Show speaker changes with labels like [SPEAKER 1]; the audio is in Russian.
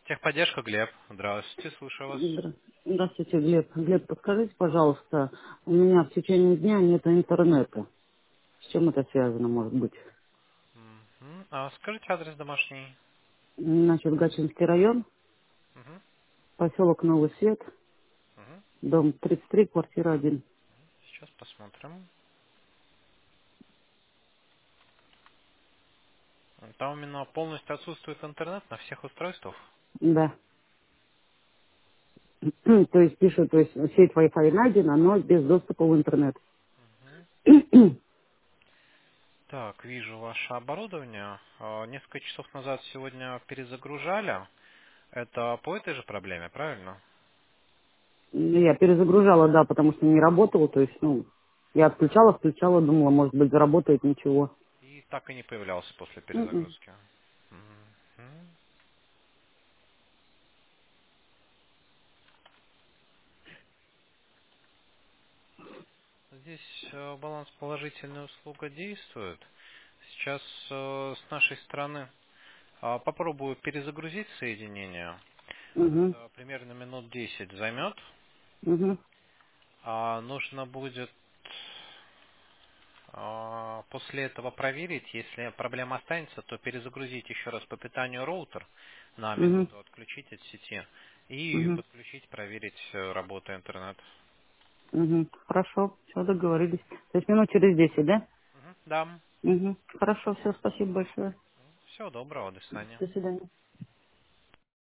[SPEAKER 1] Техподдержка, Глеб. Здравствуйте, слушаю вас.
[SPEAKER 2] Здравствуйте, Глеб. Глеб, подскажите, пожалуйста, у меня в течение дня нет интернета. С чем это связано, может быть?
[SPEAKER 1] Мгм. А скажите адрес домашний.
[SPEAKER 2] Значит, Гатчинский район,
[SPEAKER 1] Мгм.
[SPEAKER 2] поселок Новый Свет,
[SPEAKER 1] Мгм.
[SPEAKER 2] дом 33, квартира 1.
[SPEAKER 1] Сейчас посмотрим. Там именно полностью отсутствует интернет на всех устройствах.
[SPEAKER 2] Да. То есть пишут, то есть сеть Wi-Fi найдена, но без доступа в интернет.
[SPEAKER 1] Мгм. Так, вижу ваше оборудование. Несколько часов назад сегодня перезагружали. Это по этой же проблеме, правильно?
[SPEAKER 2] Я перезагружала, да, потому что не работало, то есть, ну, я отключала, включала, думала, может быть, заработает, ничего.
[SPEAKER 1] И так и не появлялся после
[SPEAKER 2] Мгм.
[SPEAKER 1] перезагрузки. Мгм. Здесь баланс положительная услуга действует. Сейчас с нашей стороны попробую перезагрузить соединение.
[SPEAKER 2] Мгм.
[SPEAKER 1] Это примерно минут 10 займет.
[SPEAKER 2] Мгм.
[SPEAKER 1] Нужно будет после этого проверить. Если проблема останется, то перезагрузить еще раз по питанию роутер на
[SPEAKER 2] Мгм.
[SPEAKER 1] минуту, отключить от сети и
[SPEAKER 2] Мгм.
[SPEAKER 1] подключить, проверить работу интернет.
[SPEAKER 2] Мгм. Хорошо, все, договорились. То есть минут через 10, да?
[SPEAKER 1] Мгм. Да.
[SPEAKER 2] Мгм. Хорошо, все, спасибо большое.
[SPEAKER 1] Всего доброго, до свидания.
[SPEAKER 2] До свидания.